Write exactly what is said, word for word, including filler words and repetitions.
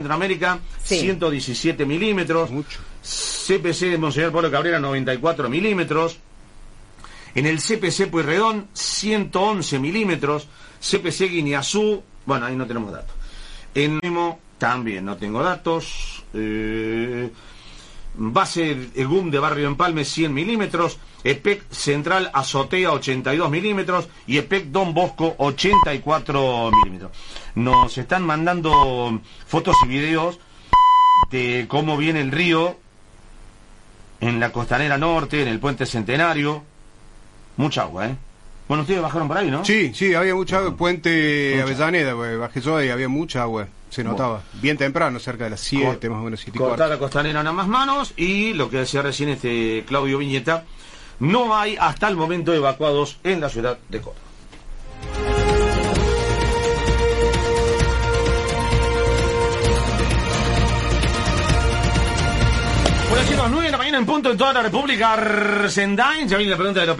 Centroamérica, sí. ciento diecisiete milímetros. Mucho. C P C de Monseñor Pablo Cabrera, noventa y cuatro milímetros. En el C P C Pueyrredón, ciento once milímetros. C P C Guineazú, bueno, ahí no tenemos datos. En Memo, también no tengo datos. Eh, base EGUM de Barrio Empalme, cien milímetros. EPEC Central Azotea, ochenta y dos milímetros. Y EPEC Don Bosco, ochenta y cuatro milímetros. Nos están mandando fotos y videos de cómo viene el río en la Costanera Norte, en el Puente Centenario. Mucha agua, ¿eh? Bueno, ustedes bajaron por ahí, ¿no? Sí, sí, había mucha agua. Bueno, Puente mucha. Avellaneda, pues, bajé yo y había mucha agua. Se notaba. Bueno. Bien temprano, cerca de las siete, Cor- más o menos, siete y Cortar cuarto. la Costanera en ambas manos. Y lo que decía recién este Claudio Viñeta, no hay hasta el momento evacuados en la ciudad de Córdoba. Bueno, chicos, nueve de la mañana en punto en toda la República Argentina. Ya viene la pregunta de los